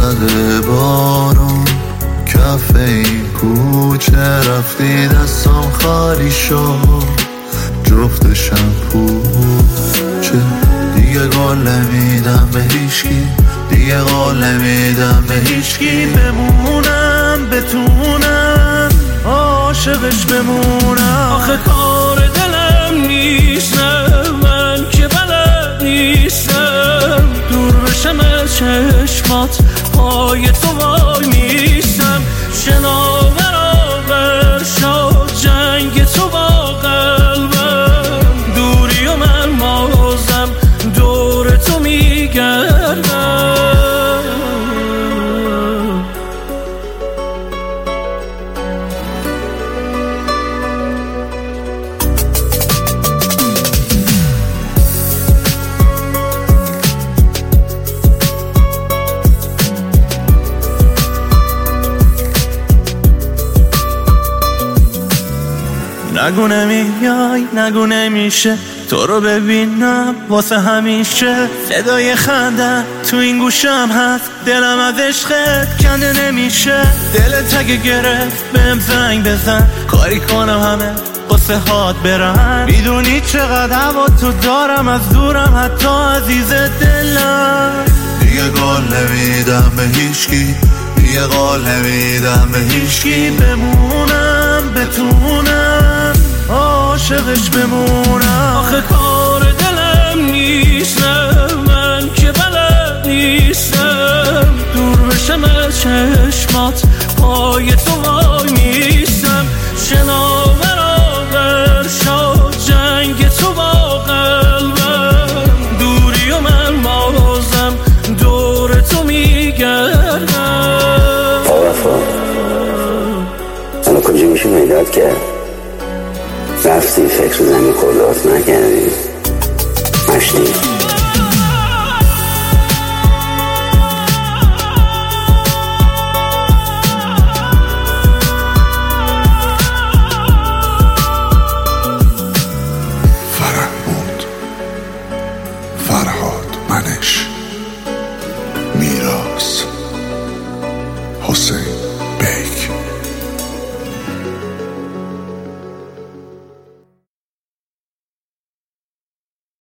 زده بارون کف این کوچه رفتی دستم خالی شد جفت شمپوچه دیگه قول نمیدم به هیچکی دیگه قول نمیدم به هیچکی بمونم بتونم عاشقش بمونم آخه کار دلم نیست من که بلد نیستم دور بشم از چشمات پای تو وای میستم شنا برابر شد جنگ تو با قلبم دوری و من بازم دور تو میگردم نگو نمیای نگو نمیشه تو رو ببینم واسه همیشه صدای خنده تو این گوشم هست دلم از عشقت کنده نمیشه دلت اگه گرفت بهم زنگ بزن کاری کنم همه قصه هات برن میدونی چقدر هوا تو دارم از دورم حتی عزیز دلم دیگه قول نمیدم به هیچکی دیگه قول نمیدم به هیچکی بمونم بتونم عاشقش بمونم آخه کار دلم نیست من که بلد نیستم دور بشم از چشمات پای تو وای میستم شنا برابر شد جنگ تو با قلبم دوری و من بازم دور تو میگردم وفا حالا کجا میشه پیدات کرد رفتی فکر زنی خودات نکردی مشتی فرهاد فرهاد منش میراث حسین